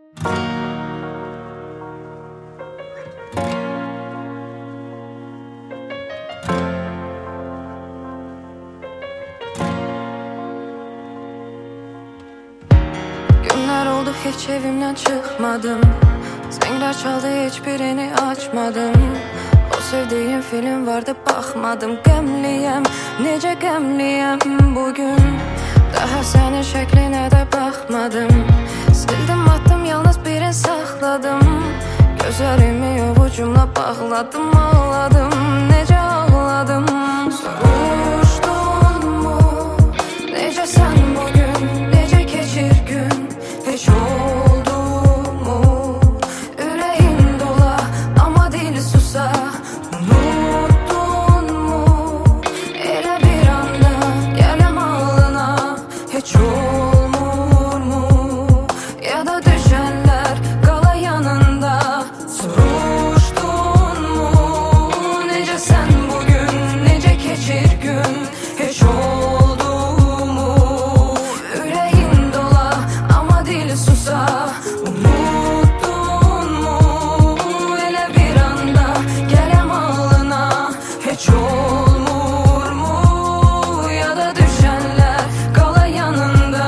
Günler oldu hiç evimden çıkmadım. Zengler çaldı hiçbirini açmadım. O sevdiğim film vardı bakmadım. Qəmliyəm, necə qəmliyəm bugün. Daha sənin şəklinə də baxmadım. Sildim attım yalnız birini saxladım. Gözlərimi ovucumla bağladım. Ağladım, necə ağladım. Soruşdunmu necəsən bugün, necə keçir gün. Heç oldu mu ürəyin dola amma dil susa. Unuttun mu elə bir anda gələm ağlına. Heç olmur mu ya da düşənlər qala yanında. Soruşdun mu necəsən bugün, necə keçir gün. Heç oldu mu ürəyin dola amma dil susa. Unuttun mu elə bir anda gələm ağlına. Heç olmur mu ya da düşənlər qala yanında.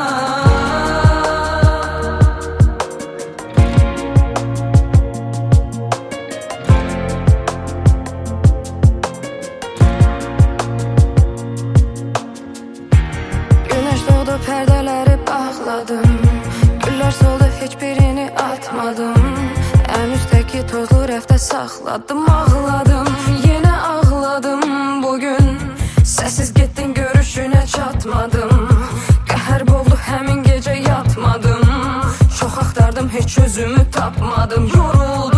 Güneş doğdu pərdələri bağladım. Güllər soldu heç birini atmadım. Ən üstdəki tozlu rəfdə saxladım. Ağladım, yenə ağladım bugün. Səsiz getdin görüşünə çatmadım. Qəhər boğdu həmin gecə yatmadım. Çox axtardım heç özümü tapmadım. Yoruldum